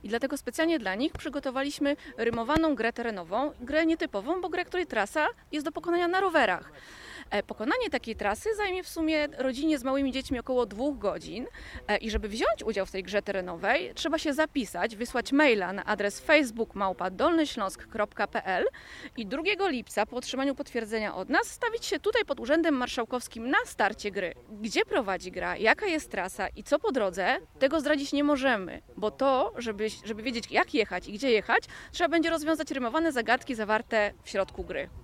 I dlatego specjalnie dla nich przygotowaliśmy rymowaną grę terenową, grę nietypową, bo grę, której trasa jest do pokonania na rowerach. Pokonanie takiej trasy zajmie w sumie rodzinie z małymi dziećmi około 2 godzin i żeby wziąć udział w tej grze terenowej, trzeba się zapisać, wysłać maila na adres facebook@dolnyśląsk.pl i 2 lipca po otrzymaniu potwierdzenia od nas stawić się tutaj pod Urzędem Marszałkowskim na starcie gry. Gdzie prowadzi gra, jaka jest trasa i co po drodze, tego zdradzić nie możemy, bo to, żeby wiedzieć jak jechać i gdzie jechać, trzeba będzie rozwiązać rymowane zagadki zawarte w środku gry.